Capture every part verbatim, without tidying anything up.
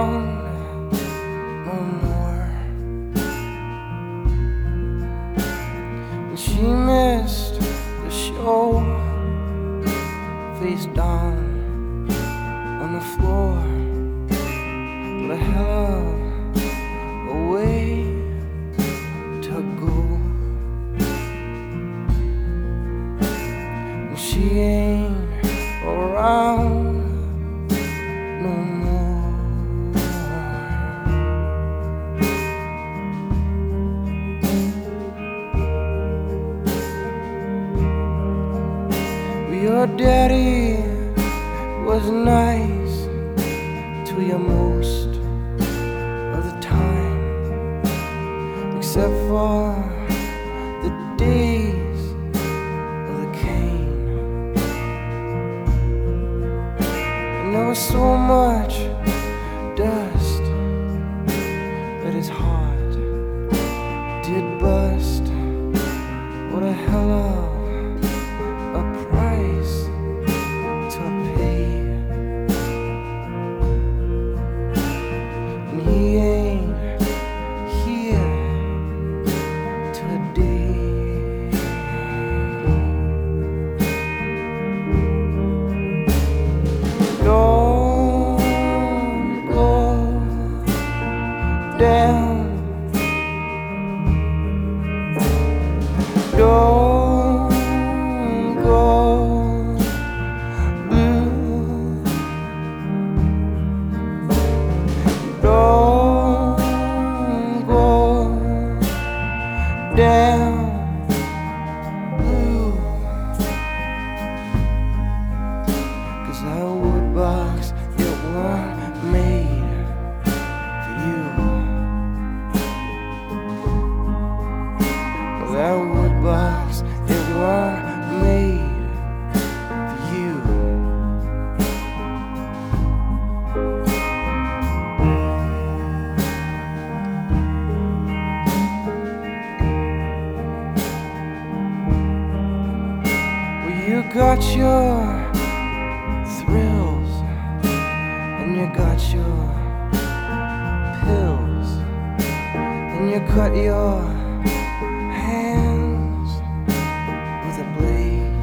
around no more. And she missed the show, face down on the floor. What a hell of a way to go. And she ain't around no more. Your daddy was nice to you most of the time, except for the days of the cane. And there was so much dust that his heart did bust. What a hell of a price to pay. And he ain't here today. Don't go down. Don't go blue. Don't go down blue. 'Cause that wood box, it weren't made for you. That wood box, it weren't made for you. Well, you got your thrills, and you got your pills, and you cut your hands with a blade.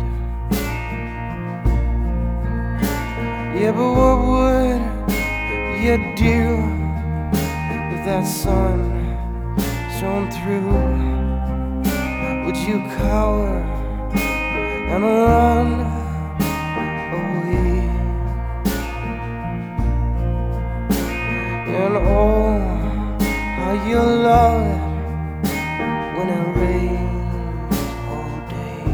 Yeah, but what would you do if that sun shone through? Would you cower and run away? And oh, how you love it when it rains all day.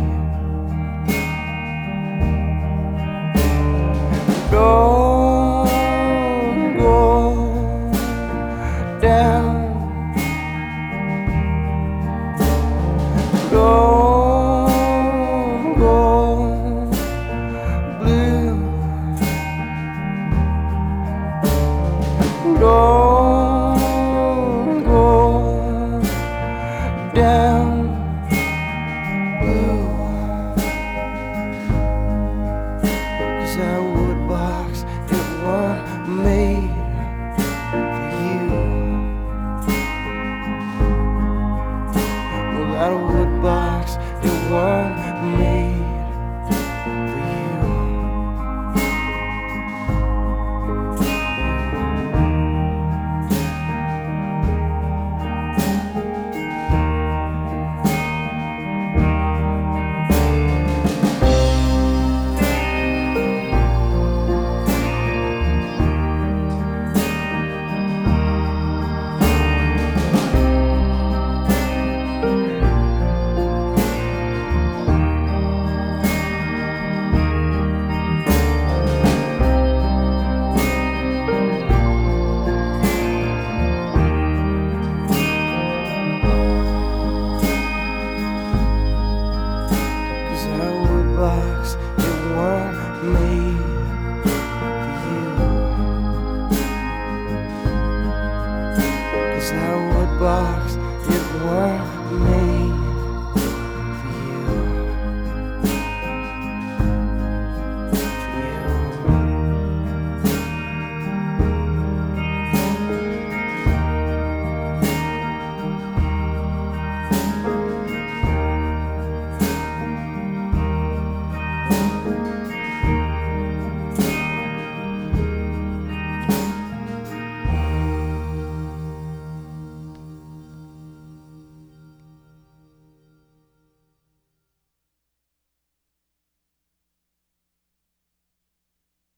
Don't go down. Don't go blue. Don't go down blue. 'Cause that wood box, it weren't made for you. Well, that wood box, it weren't made for you. Box, it weren't made for you. 'Cause that wood box,